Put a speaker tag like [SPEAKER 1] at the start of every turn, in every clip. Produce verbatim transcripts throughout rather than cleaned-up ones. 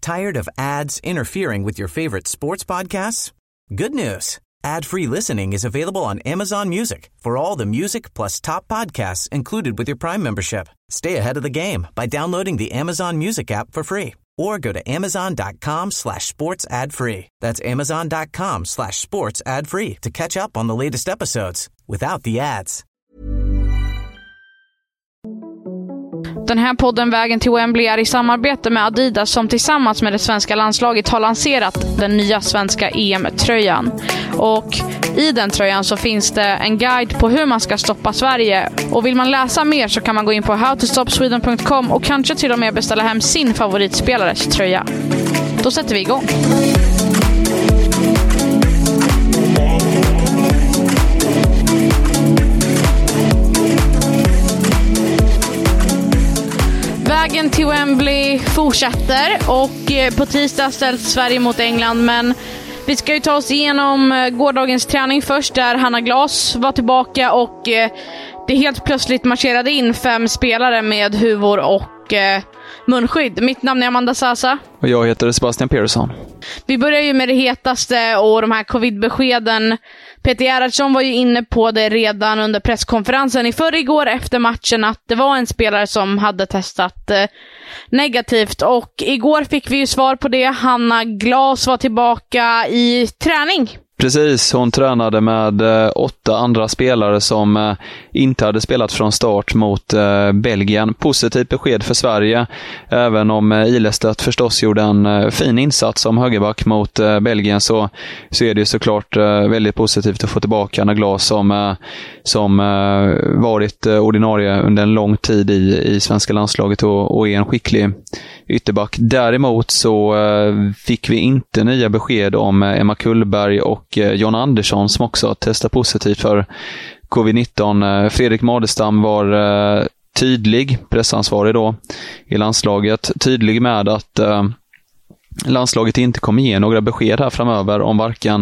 [SPEAKER 1] Tired of ads interfering with your favorite sports podcasts? Good news. Ad-free listening is available on Amazon Music for all the music plus top podcasts included with your Prime membership. Stay ahead of the game by downloading the Amazon Music app for free or go to amazon.com slash sports ad free. That's amazon.com slash sports ad free to catch up on the latest episodes without the ads.
[SPEAKER 2] Den här podden Vägen till Wembley är i samarbete med Adidas som tillsammans med det svenska landslaget har lanserat den nya svenska E M-tröjan. Och i den tröjan så finns det en guide på hur man ska stoppa Sverige. Och vill man läsa mer så kan man gå in på how to stop sweden dot com och kanske till och med beställa hem sin favoritspelares tröja. Då sätter vi igång. Vägen till Wembley fortsätter och på tisdag ställs Sverige mot England, men vi ska ju ta oss igenom gårdagens träning först där Hanna Glas var tillbaka och det helt plötsligt marscherade in fem spelare med huvor och munskydd. Mitt namn är Amanda Sasa.
[SPEAKER 3] Och jag heter Sebastian Persson.
[SPEAKER 2] Vi börjar ju med det hetaste och de här covid-beskeden. Peter Gerhardsson var ju inne på det redan under presskonferensen i förrgår efter matchen att det var en spelare som hade testat eh, negativt. Och igår fick vi ju svar på det. Hanna Glas var tillbaka i träning.
[SPEAKER 3] Precis, hon tränade med eh, åtta andra spelare som eh, inte hade spelat från start mot eh, Belgien. Positivt besked för Sverige, även om eh, Ilestedt förstås gjorde en eh, fin insats som högerback mot eh, Belgien, så, så är det ju såklart eh, väldigt positivt att få tillbaka Hanna Glas som, eh, som eh, varit eh, ordinarie under en lång tid i, i svenska landslaget och, och är en skicklig ytterback. Däremot så eh, fick vi inte nya besked om eh, Emma Kullberg och John Andersson som också testar positivt för covid nitton. Fredrik Madestam var eh, tydlig, pressansvarig då i landslaget, tydlig med att eh, landslaget inte kommer ge några besked här framöver om varken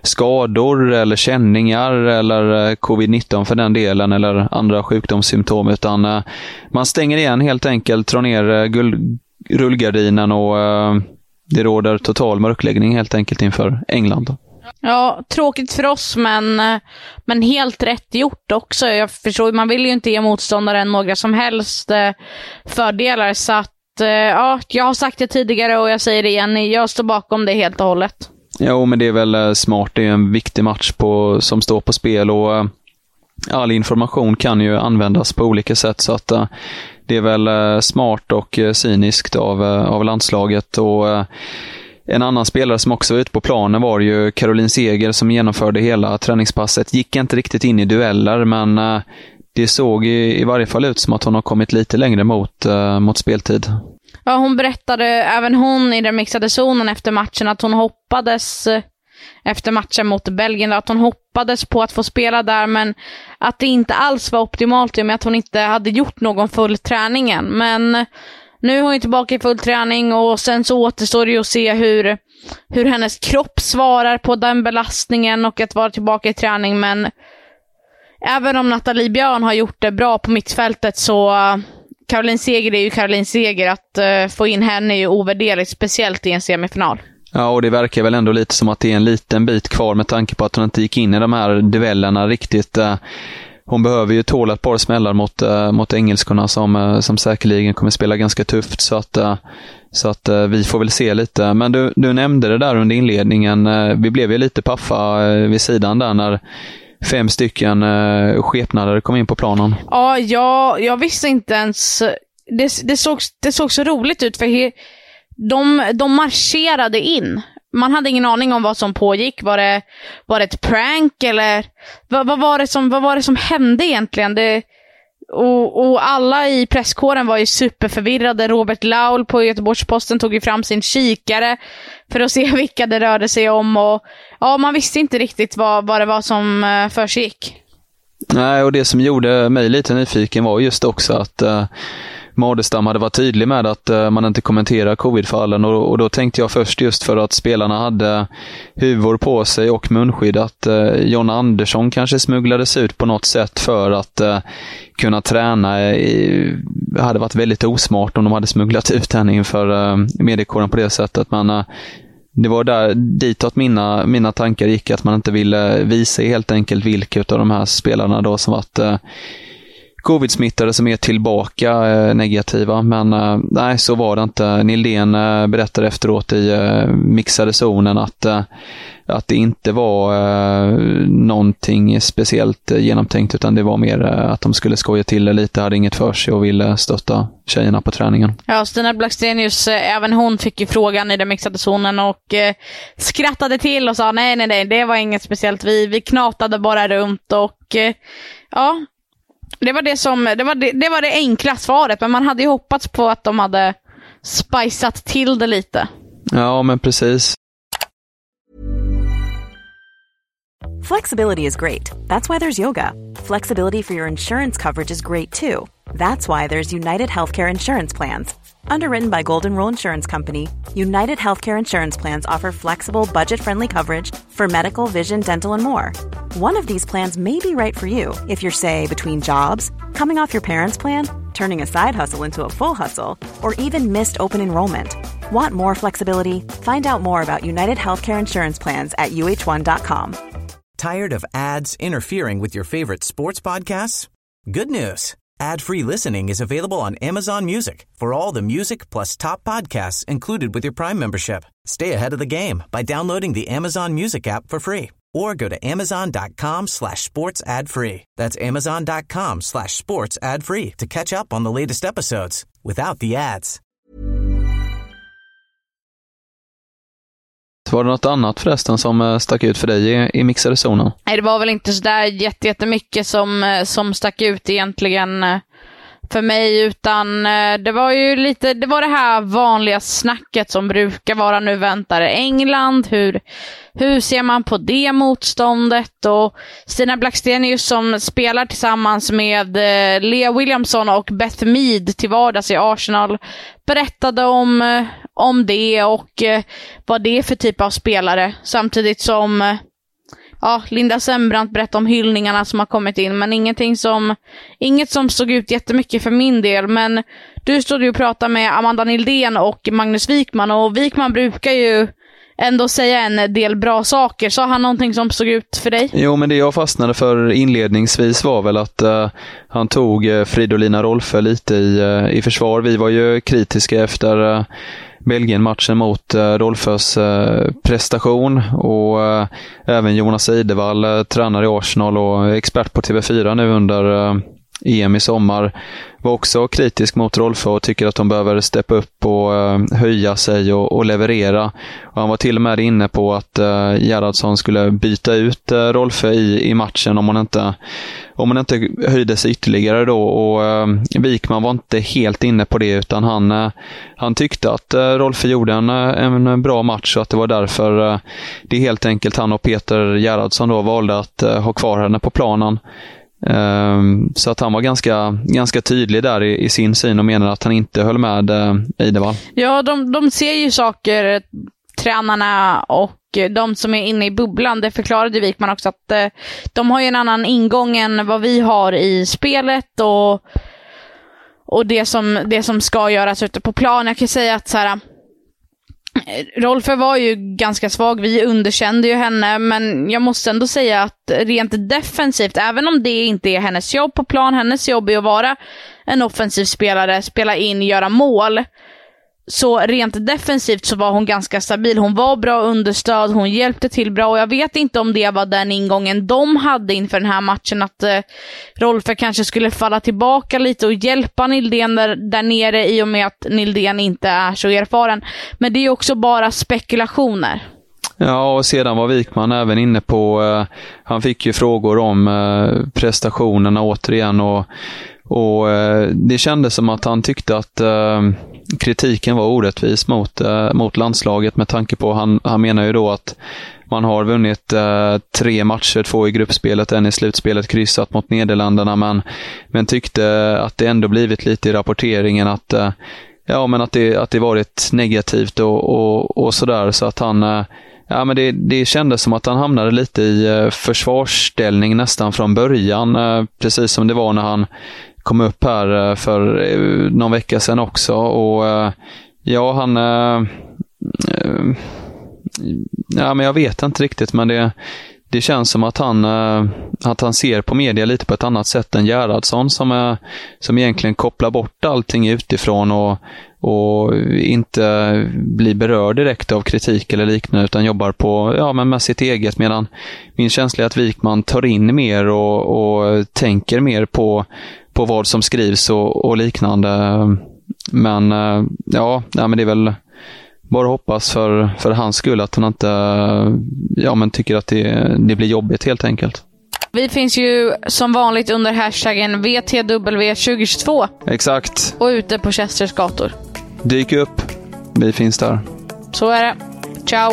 [SPEAKER 3] skador eller känningar eller eh, covid nitton för den delen eller andra sjukdomssymptom, utan eh, man stänger igen helt enkelt, drar ner eh, guld, rullgardinen och eh, det råder total mörkläggning helt enkelt inför England.
[SPEAKER 2] Ja, tråkigt för oss, men, men helt rätt gjort också. Jag förstår, man vill ju inte ge motståndaren några som helst fördelar, så att ja, jag har sagt det tidigare och jag säger det igen, jag står bakom det helt och hållet.
[SPEAKER 3] Jo, men det är väl smart, det är en viktig match på, som står på spel och all information kan ju användas på olika sätt, så att det är väl smart och cyniskt av, av landslaget. Och en annan spelare som också var ute på planen var ju Caroline Seger som genomförde hela träningspasset. Gick inte riktigt in i dueller, men det såg i, i varje fall ut som att hon har kommit lite längre mot, uh, mot speltid.
[SPEAKER 2] Ja, hon berättade även hon i den mixade zonen efter matchen att hon hoppades efter matchen mot Belgien att hon hoppades på att få spela där, men att det inte alls var optimalt i och med att hon inte hade gjort någon full träning än. Men nu är hon tillbaka i full träning och sen så återstår det ju att se hur, hur hennes kropp svarar på den belastningen och att vara tillbaka i träning. Men även om Nathalie Björn har gjort det bra på mittfältet, så Caroline Seger är ju Caroline Seger. Att uh, få in henne är ju ovärderligt, speciellt i en semifinal. Ja,
[SPEAKER 3] och det verkar väl ändå lite som att det är en liten bit kvar med tanke på att hon inte gick in i de här duellerna riktigt. Uh, Hon behöver ju tåla ett par smällar mot, äh, mot engelskorna som, äh, som säkerligen kommer spela ganska tufft, så att, äh, så att äh, vi får väl se lite. Men du, du nämnde det där under inledningen, äh, vi blev ju lite paffa äh, vid sidan där när fem stycken äh, skepnader kom in på planen.
[SPEAKER 2] Ja, jag, jag visste inte ens, det, det, såg, det såg så roligt ut för he, de, de marscherade in. Man hade ingen aning om vad som pågick. Var det, var det ett prank eller vad, vad, var det som, vad var det som hände egentligen? Det, och, och alla i presskåren var ju superförvirrade. Robert Laul på Göteborgs-Posten tog ju fram sin kikare för att se vilka det rörde sig om. Och ja, man visste inte riktigt vad, vad det var som uh, försiggick.
[SPEAKER 3] Nej, och det som gjorde mig lite nyfiken var just också att uh, Madestam hade varit tydlig med att uh, man inte kommenterar covidfallen och, och då tänkte jag först just för att spelarna hade huvor på sig och munskydd att uh, John Andersson kanske smugglades ut på något sätt för att uh, kunna träna. I, hade varit väldigt osmart om de hade smugglat ut henne inför uh, mediekåren på det sättet, men uh, det var där ditåt mina, mina tankar gick, att man inte ville visa helt enkelt vilka av de här spelarna då som varit uh, covid-smittade som är tillbaka eh, negativa, men eh, nej, så var det inte. Nildén eh, berättade efteråt i eh, mixade zonen att, eh, att det inte var eh, någonting speciellt eh, genomtänkt, utan det var mer eh, att de skulle skoja till det lite, hade inget för sig och ville stötta tjejerna på träningen. Ja,
[SPEAKER 2] Stina Blackstenius, eh, även hon fick ju frågan i den mixade zonen och eh, skrattade till och sa nej, nej, nej, det var inget speciellt. Vi, vi knatade bara runt och eh, ja, Det var det, som, det, var det, det var det enkla svaret, men man hade ju hoppats på att de hade spiceat till det lite.
[SPEAKER 3] Ja, men precis.
[SPEAKER 4] Flexibility is great. That's why there's yoga. Flexibility for your insurance coverage is great too. That's why there's United Healthcare Insurance Plans. Underwritten by Golden Rule Insurance Company, United Healthcare Insurance Plans offer flexible, budget-friendly coverage for medical, vision, dental, and more. One of these plans may be right for you if you're, say, between jobs, coming off your parents' plan, turning a side hustle into a full hustle, or even missed open enrollment. Want more flexibility? Find out more about United Healthcare Insurance Plans at U H one dot com.
[SPEAKER 1] Tired of ads interfering with your favorite sports podcasts? Good news. Ad-free listening is available on Amazon Music for all the music plus top podcasts included with your Prime membership. Stay ahead of the game by downloading the Amazon Music app for free or go to amazon.com slash sports ad free. That's amazon.com slash sports ad free to catch up on the latest episodes without the ads.
[SPEAKER 3] Var det något annat förresten som stack ut för dig i, i mixade zonen?
[SPEAKER 2] Nej, det var väl inte så där jättemycket som, som stack ut egentligen för mig, utan det var ju lite, det var det här vanliga snacket som brukar vara nu väntar England, hur, hur ser man på det motståndet, och Stina Blackstenius som spelar tillsammans med Lea Williamson och Beth Mead till vardags i Arsenal berättade om, om det och vad det är för typ av spelare, samtidigt som ja, Linda Sembrant berättade om hyllningarna som har kommit in, men ingenting som, inget som såg ut jättemycket för min del. Men du stod ju och pratade med Amanda Nildén och Magnus Wikman, och Wikman brukar ju ändå säga en del bra saker. Så han någonting som såg ut för dig?
[SPEAKER 3] Jo, men det jag fastnade för inledningsvis var väl att uh, han tog uh, Fridolina Rolfö lite i, uh, i försvar. Vi var ju kritiska efter uh, Belgien-matchen mot uh, Rolfös uh, prestation, och uh, även Jonas Eidevall, uh, tränare i Arsenal och expert på T V fyra nu under uh, E M i sommar, var också kritisk mot Rolfö och tycker att de behöver steppa upp och uh, höja sig och, och leverera. Och han var till och med inne på att uh, Gerhardsson skulle byta ut uh, Rolfö i, i matchen om man inte om man inte höjde sig ytterligare då, och uh, Wikman var inte helt inne på det, utan han, uh, han tyckte att uh, Rolfö gjorde en, en bra match och att det var därför uh, det helt enkelt han och Peter Gerhardsson då valde att uh, ha kvar henne på planen. Um, så att han var ganska, ganska tydlig där i, i sin syn och menar att han inte höll med uh, Eidevall.
[SPEAKER 2] Ja, de, de ser ju saker, tränarna och de som är inne i bubblan. Det förklarade Wikman också, att uh, de har ju en annan ingång än vad vi har i spelet och, och det, som, det som ska göras ute på plan. Jag kan säga att så här, Rolfö var ju ganska svag, vi underkände ju henne, men jag måste ändå säga att rent defensivt, även om det inte är hennes jobb på plan, hennes jobb är att vara en offensiv spelare, spela in, göra mål, så rent defensivt så var hon ganska stabil. Hon var bra understöd, hon hjälpte till bra, och jag vet inte om det var den ingången de hade inför den här matchen, att eh, Rolfö kanske skulle falla tillbaka lite och hjälpa Nildén där, där nere, i och med att Nildén inte är så erfaren. Men det är också bara spekulationer.
[SPEAKER 3] Ja, och sedan var Wikman även inne på, eh, han fick ju frågor om eh, prestationerna återigen, och, och eh, det kändes som att han tyckte att eh, kritiken var orättvis mot, eh, mot landslaget med tanke på, han, han menar ju då att man har vunnit eh, tre matcher, två i gruppspelet, en i slutspelet, kryssat mot Nederländerna, men, men tyckte att det ändå blivit lite i rapporteringen att, eh, ja, men att, det, att det varit negativt och, och, och sådär, så att han eh, ja, men det, det kändes som att han hamnade lite i eh, försvarsställning nästan från början, eh, precis som det var när han kom upp här eh, för eh, någon vecka sedan också, och eh, ja, han eh, eh, ja, men jag vet inte riktigt, men det, det känns som att han, att han ser på media lite på ett annat sätt än Gerhardsson, som, är, som egentligen kopplar bort allting utifrån och, och inte blir berörd direkt av kritik eller liknande, utan jobbar på, ja, men med sitt eget, medan min känsla är att Wikman tar in mer och, och tänker mer på, på vad som skrivs och, och liknande. Men ja, ja, men det är väl bara hoppas för, för hans skull att han inte, ja, men tycker att det, det blir jobbigt helt enkelt.
[SPEAKER 2] Vi finns ju som vanligt under hashtaggen V T W tjugo tjugotvå.
[SPEAKER 3] Exakt.
[SPEAKER 2] Och ute på Chesters gator.
[SPEAKER 3] Dyk upp. Vi finns där.
[SPEAKER 2] Så är det. Ciao.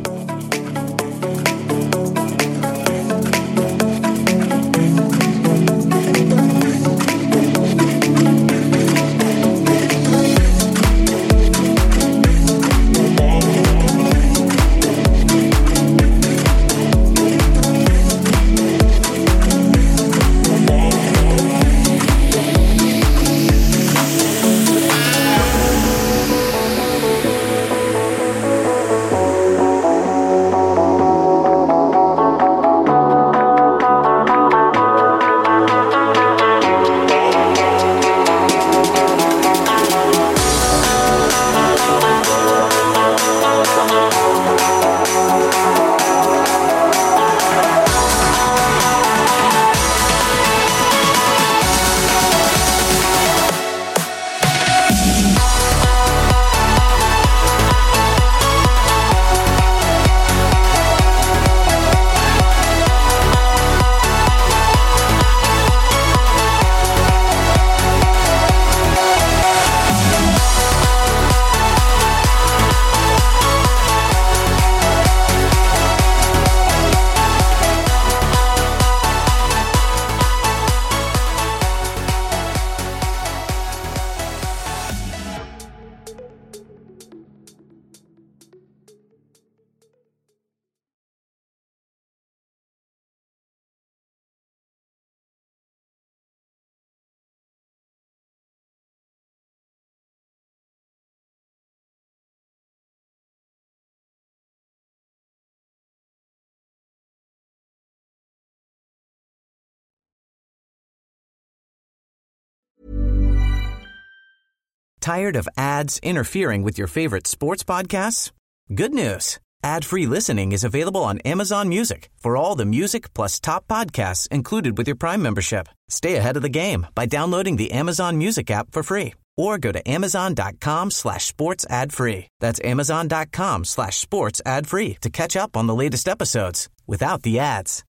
[SPEAKER 1] Tired of ads interfering with your favorite sports podcasts? Good news. Ad-free listening is available on Amazon Music for all the music plus top podcasts included with your Prime membership. Stay ahead of the game by downloading the Amazon Music app for free or go to amazon.com slash sports ad free. That's amazon.com slash sports ad free to catch up on the latest episodes without the ads.